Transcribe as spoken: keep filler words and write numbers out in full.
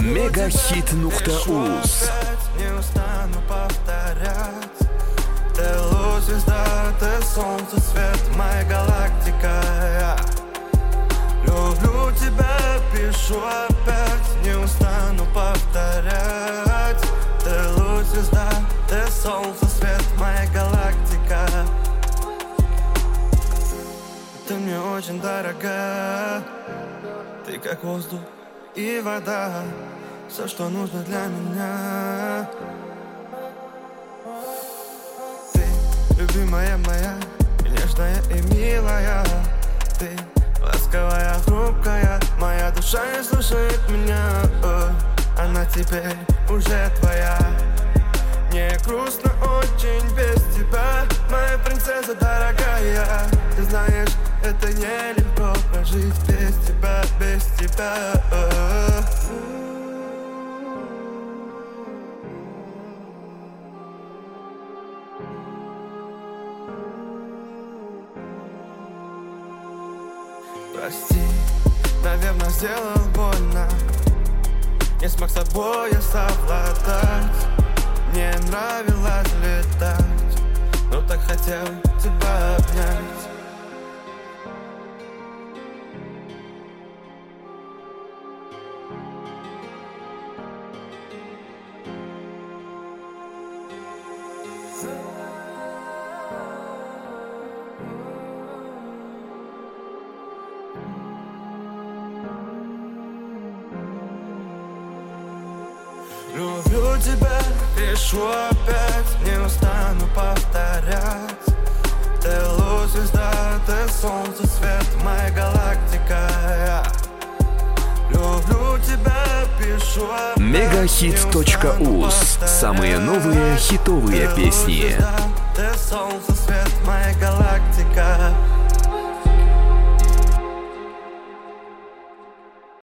Мегахит нукта уз. Не устану повторять. Ты луч, звезда, ты солнце, свет, моя галактика. Я люблю тебя, пишу опять. Не устану повторять. Ты луч, звезда, ты солнце, свет, моя галактика. Ты мне очень дорога. Ты как воздух и вода, все, что нужно для меня. Ты любимая моя, нежная и милая. Ты ласковая, хрупкая, моя душа не слушает меня. О, она теперь уже твоя. Мне грустно очень без тебя, моя принцесса дорогая. Ты знаешь, это нелегко прожить без тебя, без тебя. Прости, наверное, сделал больно. Не смог с собой я совладать. Мне нравилось летать, но так хотел тебя обнять. Люблю тебя, пишу опять, не устану повторять. Ты луч, звезда, ты солнце, свет, моя галактика. Я люблю тебя, пишу опять. Мегахит точка уз. Самые новые хитовые песни. Ты солнце, свет, моя галактика.